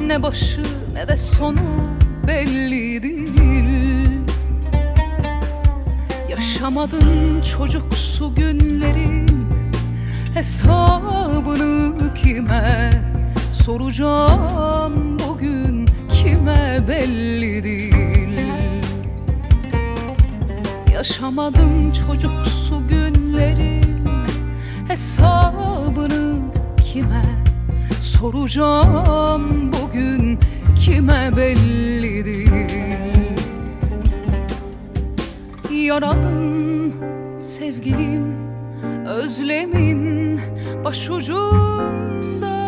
Ne başı ne de sonu belli değil. Yaşamadın çocuksu günlerin hesabını kime soracağım bugün, kime belli değil. Yaşamadım çocuksu günlerin hesabını kime soracağım bugün, kime belli değil. Yaralım sevgilim, özlemin başucumda.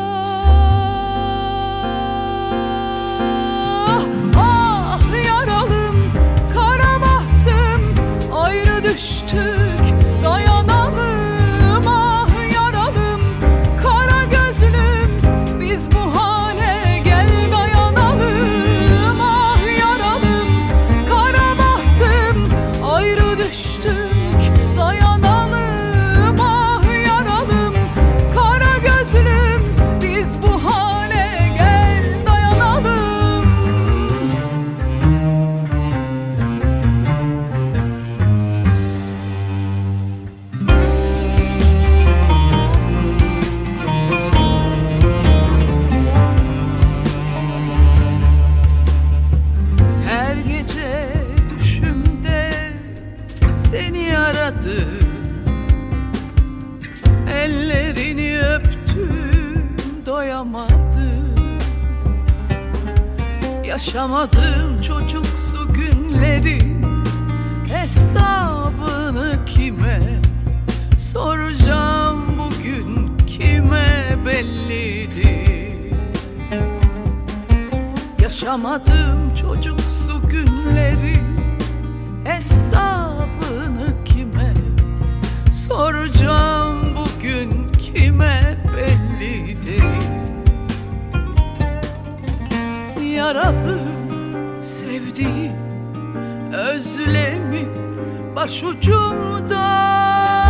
Ah yaralım, kara bahtım, ayrı düştük dayanalım. Ah yaralım, kara gözlüm, biz bu hale gel dayanalım. Ah yaralım, kara bahtım, ayrı düştük dayanalım. Ah yaralım, kara gözlüm, biz bu hale gel dayanalım. Her gece düşümde seni aradım, ellerini öptüm, doyamadım. Yaşamadım çocuksu günlerin hesabını kime soracağım bugün, kime belli değil. Yaşamadım çocuksu günlerin hesabını kime soracağım bugün, kime belli değil. Yaralı sevdiğim, özlemin başucumda.